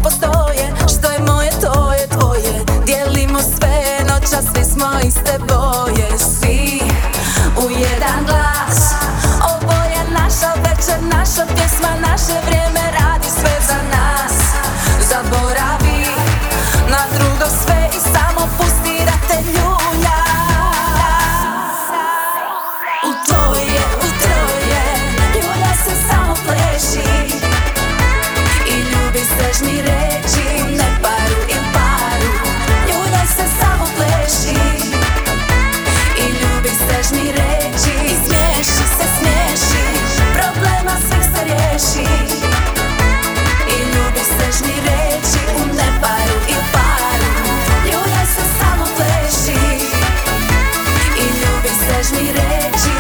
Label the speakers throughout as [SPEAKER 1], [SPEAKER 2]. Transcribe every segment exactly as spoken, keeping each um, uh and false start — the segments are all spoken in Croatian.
[SPEAKER 1] ne postoje. Što je moje, to je tvoje. Dijelimo sve, noćas svi smo iste boje. Svi u jedan glas. Ovo je naša večer, naša pjesma, naše vrijeme radi sve za nas. Zaboravi na drugo sve i samo pusti da te ljulja. U tvoje, u troje, ljulja se, samo pleši i ljubi stežni reći u neparu i paru. Ljuljaj se, samo pleši i ljubi stežni reći i smiješi se, smiješi, problema svih se riješi i ljubi stežni reći u neparu i paru. Ljuljaj se, samo pleši i ljubi stežni reći.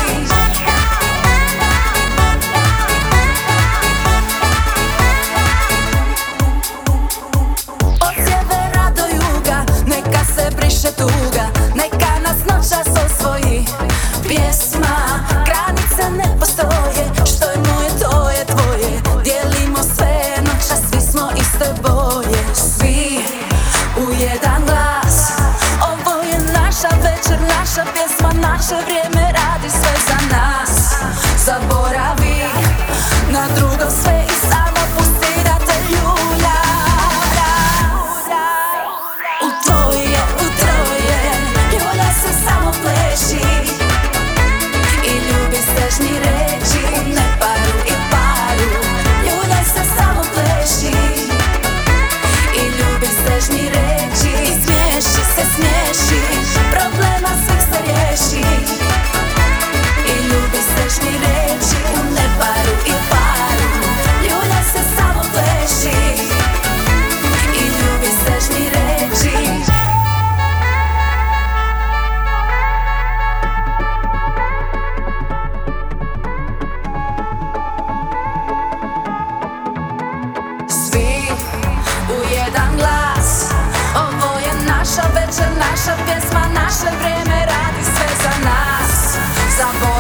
[SPEAKER 1] Od sjevera do juga, neka se briše tuga, neka nas noćas osvoji pjesma. Granice ne postoje, što je moje, to je tvoje. Dijelimo sve, noćas svi smo iste boje. Svi u jedan glas. Ovo je naša večer, naša pjesma, naše vrijeme radi sve za nas. Zaboravi na drugo sve i samo pusti da te ljulja. U tvoje, u troje, ljuljaj se, samo pleši i ljubi stežni reći u neparu i paru. Ljuljaj se, samo pleši i ljubi stežni reći i smiješi se, smiješi, problema svih se riješi i ljubi stežni reći u neparu i paru. Ljuljaj se, samo pleši i ljubi stežni reći. Svi u jedan glas. Ovo je naša večer, naša pjesma, naše vrijeme radi sve za nas. Zaboravi